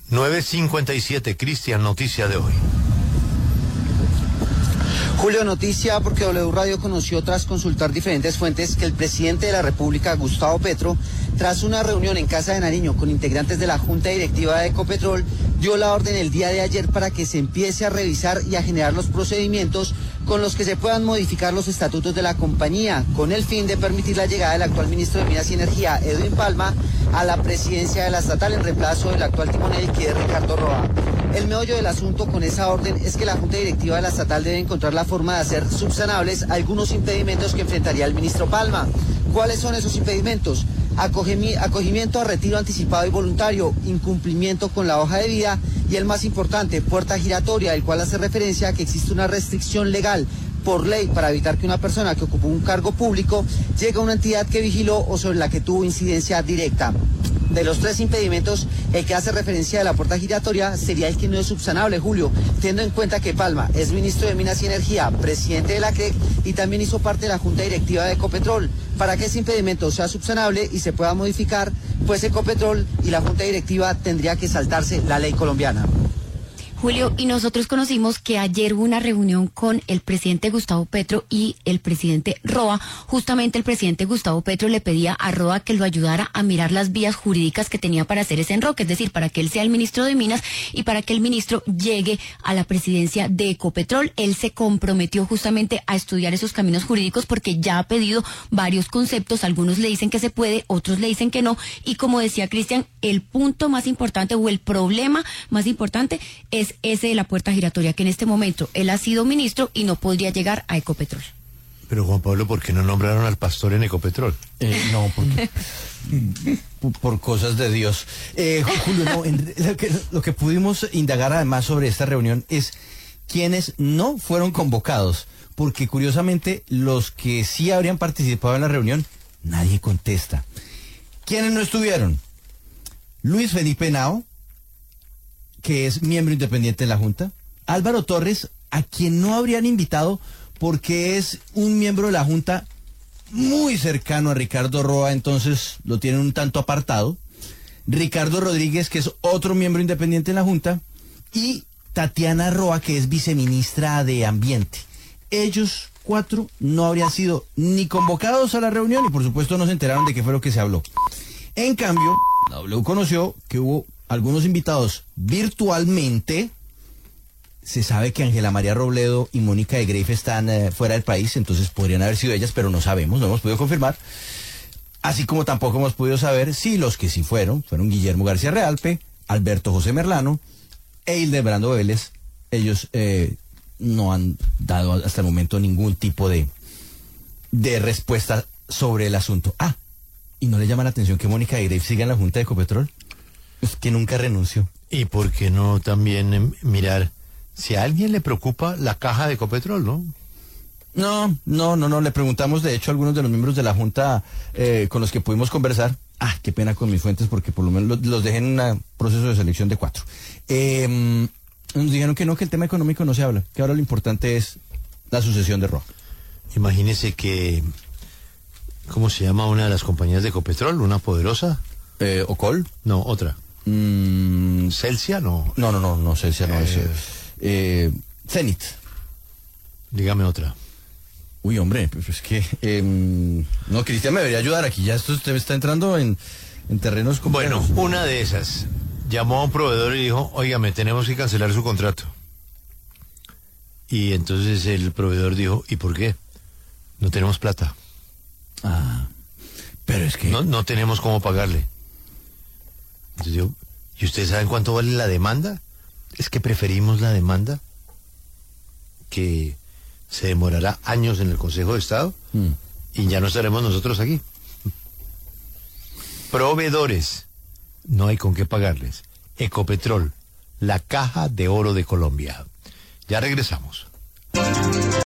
9:57, Cristian, noticia de hoy. Julio, noticia porque W Radio conoció tras consultar diferentes fuentes que el presidente de la República, Gustavo Petro, tras una reunión en Casa de Nariño con integrantes de la Junta Directiva de Ecopetrol, dio la orden el día de ayer para que se empiece a revisar y a generar los procedimientos con los que se puedan modificar los estatutos de la compañía, con el fin de permitir la llegada del actual ministro de Minas y Energía, Edwin Palma, a la presidencia de la estatal en reemplazo del actual timonel, que es Ricardo Roa. El meollo del asunto con esa orden es que la Junta Directiva de la estatal debe encontrar la forma de hacer subsanables algunos impedimentos que enfrentaría el ministro Palma. ¿Cuáles son esos impedimentos? Acogimiento a retiro anticipado y voluntario, incumplimiento con la hoja de vida y el más importante, puerta giratoria, el cual hace referencia a que existe una restricción legal por ley para evitar que una persona que ocupó un cargo público llegue a una entidad que vigiló o sobre la que tuvo incidencia directa. De los tres impedimentos, el que hace referencia a la puerta giratoria sería el que no es subsanable, Julio, teniendo en cuenta que Palma es ministro de Minas y Energía, presidente de la CREC y también hizo parte de la Junta Directiva de Ecopetrol. Para que ese impedimento sea subsanable y se pueda modificar, pues Ecopetrol y la Junta Directiva tendría que saltarse la ley colombiana. Julio, y nosotros conocimos que ayer hubo una reunión con el presidente Gustavo Petro y el presidente Roa. Justamente el presidente Gustavo Petro le pedía a Roa que lo ayudara a mirar las vías jurídicas que tenía para hacer ese enroque, es decir, para que él sea el ministro de Minas y para que el ministro llegue a la presidencia de Ecopetrol. Él se comprometió justamente a estudiar esos caminos jurídicos porque ya ha pedido varios conceptos, algunos le dicen que se puede, otros le dicen que no, y como decía Cristian, el punto más importante o el problema más importante es ese de la puerta giratoria, que en este momento él ha sido ministro y no podría llegar a Ecopetrol. Pero Juan Pablo, ¿por qué no nombraron al pastor en Ecopetrol? No, porque por cosas de Dios. Julio, no, lo que pudimos indagar además sobre esta reunión es quienes no fueron convocados, porque curiosamente los que sí habrían participado en la reunión, nadie contesta. ¿Quiénes no estuvieron? Luis Felipe Henao, que es miembro independiente de la Junta. Álvaro Torres, a quien no habrían invitado porque es un miembro de la Junta muy cercano a Ricardo Roa, entonces lo tienen un tanto apartado. Ricardo Rodríguez, que es otro miembro independiente de la Junta. Y Tatiana Roa, que es viceministra de Ambiente. Ellos cuatro no habrían sido ni convocados a la reunión y por supuesto no se enteraron de qué fue lo que se habló. En cambio, la W conoció que hubo algunos invitados virtualmente. Se sabe que Ángela María Robledo y Mónica de Greiff están fuera del país, entonces podrían haber sido ellas, pero no sabemos, no hemos podido confirmar. Así como tampoco hemos podido saber si los que sí fueron Guillermo García Realpe, Alberto José Merlano e Hildebrando Vélez. Ellos no han dado hasta el momento ningún tipo de respuesta sobre el asunto. ¿Y no le llama la atención que Mónica de Greiff siga en la Junta de Ecopetrol? Es que nunca renunció. ¿Y por qué no también mirar si a alguien le preocupa la caja de Ecopetrol, no? No, le preguntamos de hecho a algunos de los miembros de la Junta con los que pudimos conversar. Qué pena con mis fuentes porque por lo menos los dejé en un proceso de selección de 4. Nos dijeron que el tema económico no se habla, que ahora lo importante es la sucesión de Roa. Imagínese que, ¿cómo se llama una de las compañías de Ecopetrol? ¿Una poderosa? ¿Ocol? No, otra. ¿Celsia? No. No, Celsia no es. Zenit. Dígame otra. Uy, hombre, pues es que... no, Cristian me debería ayudar aquí, ya esto usted está entrando en terrenos complejos. Bueno, una de esas llamó a un proveedor y dijo, óigame, tenemos que cancelar su contrato. Y entonces el proveedor dijo, ¿y por qué? No tenemos plata. Pero es que... No tenemos cómo pagarle. Entonces digo, ¿y ustedes saben cuánto vale la demanda? Es que preferimos la demanda, que se demorará años en el Consejo de Estado, y ya no estaremos nosotros aquí. Proveedores, no hay con qué pagarles. Ecopetrol, la caja de oro de Colombia. Ya regresamos.